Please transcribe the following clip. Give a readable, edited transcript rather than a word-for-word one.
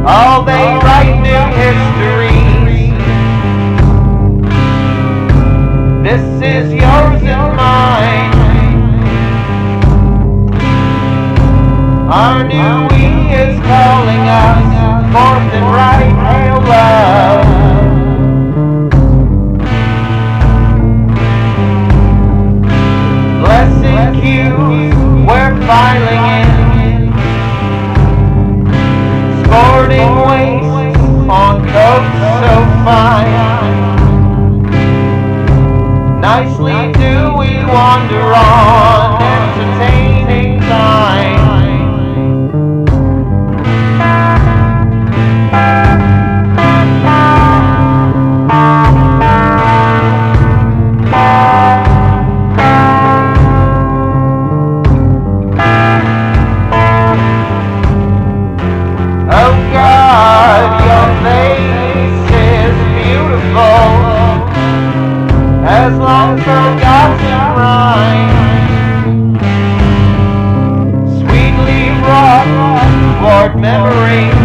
Oh, they write new histories. This is yours and mine. Our new we is calling us forth and right, hail love. Blessed queues, we're filing in. Sporting waste on coats so fine. Nicely do we wander on, entertaining time. Oh God, your face is beautiful, as long forgotten rhyme, sweetly wrought toward memory.